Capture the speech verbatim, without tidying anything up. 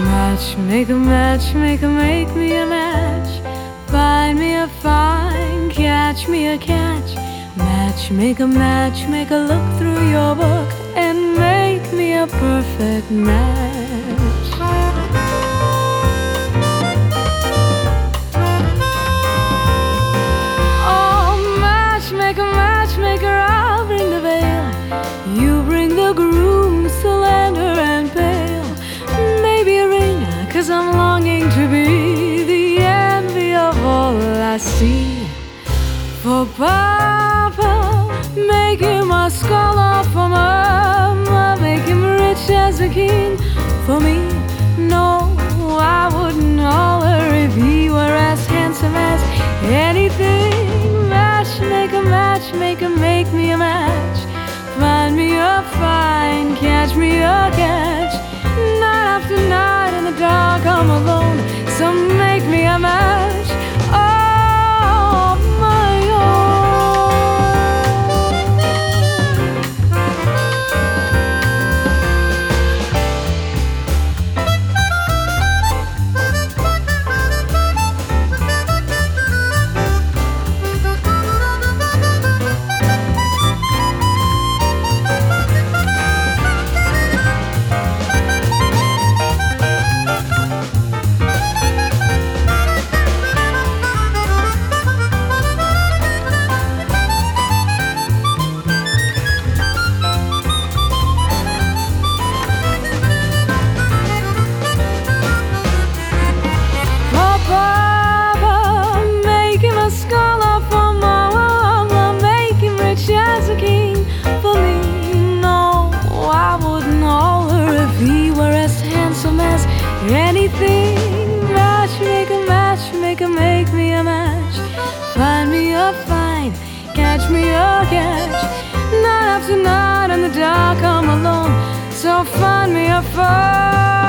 Match, make a match, make a make me a match. Find me a find, catch me a catch. Match, make a match, make a look through your book and make me a perfect match. Oh, match, make a matchmaker, I'll bring the veil. You bring the grooms, the lantern and pail. Maybe a ring, 'cause I'm longing to be the envy of all I see. For Papa, make him a scholar. For Mama, make him rich as a king. For me, no, I wouldn't holler if he were as handsome as anything. Match, make a match, make a make me a match. Find me a find, catch me a catch. Night after night in the dark I'm alone, so make me a match. Oh, my own. Anything. Match, make a match, make a make me a match. Find me a find, catch me a catch. Night after night in the dark I'm alone, so find me a find.